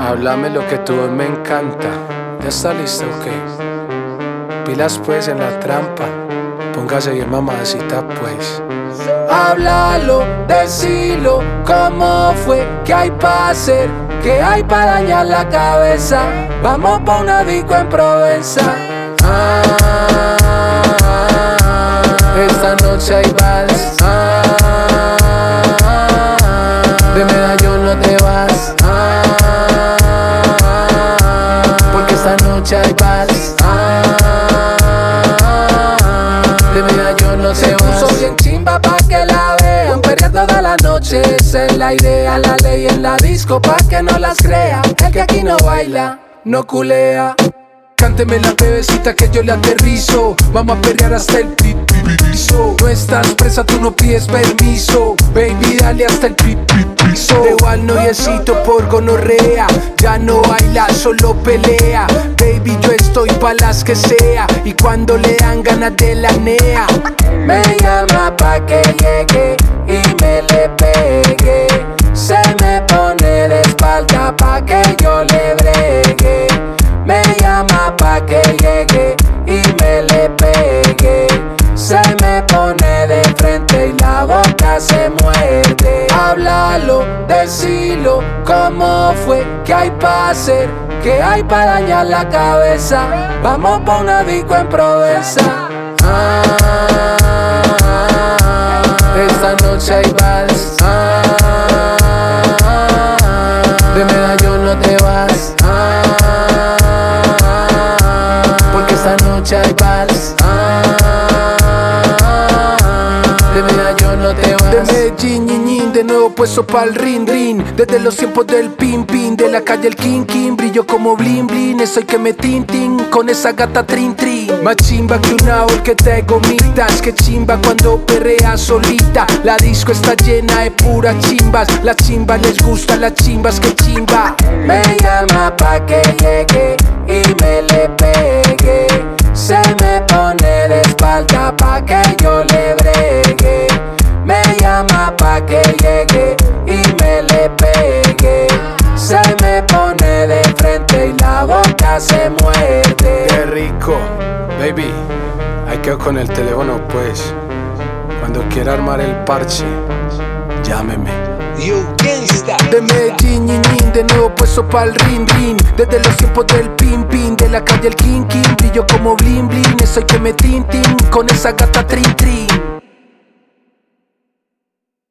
Háblame lo que tu voz me encanta. ¿Ya está listo o qué? Pilas pues en la trampa. Póngase bien mamacita pues. Háblalo, decilo, cómo fue, qué hay pa' hacer, qué hay pa' dañar la cabeza. Vamos pa' una disco en Provenza. Esta noche hay vals. De medallón no te vas. Porque esta noche hay vals. De medallón no te vas. Soy bien chimba pa' que la vean. Perrear toda la noche, esa es la idea. La ley en la disco pa' que no las crea. El que aquí no baila, no culea. Cánteme la bebecita que yo le aterrizo. Vamos a perrear hasta el piso. No estás presa, tú no pides permiso. Baby, dale hasta el piso. De igual noviecito por gonorrea. Ya no baila, solo pelea. Baby, yo estoy pa' las que sea. Y cuando le dan ganas de la nea, me llama pa' que llegue y me le pegue. Se me pone de espalda pa' que yo le bregue. Me llama pa' que llegue y me le pegue. Se me pone de frente y la boca se muerde. Háblalo, decilo, cómo fue, qué hay pa' hacer, qué hay pa' dañar la cabeza. Vamos pa' una disco en Provenza. Esta noche hay vals. De medallón no te vas. Porque esta noche hay vals. De medallón no te vas. De Medellín, ñiñín, de nuevo puesto pa'l rin rin. Desde los tiempos del pin pin, de la calle el king king. Brillo como blin blin, estoy que me tintin con esa gata trin trin. Más chimba que una ol que te gomitas. Que chimba cuando perrea solita. La disco está llena de puras chimbas. Las chimbas les gusta, las chimbas que chimba. Me llama pa' que llegue y me le pegue. Se me pone de espalda pa' que yo le bregue. Me llama pa' que llegue y me le pegue. Se me pone de frente y la boca se muerde. Qué rico, baby. Ahí quedo con el teléfono pues. Cuando quiera armar el parche, llámeme. De Medellín, ñiñín, de nuevo puesto pa'l rin rin. Desde los tiempos del pin pin, de la calle el king king. Brillo como blin blin, estoy que me tintin con esa gata trin trin.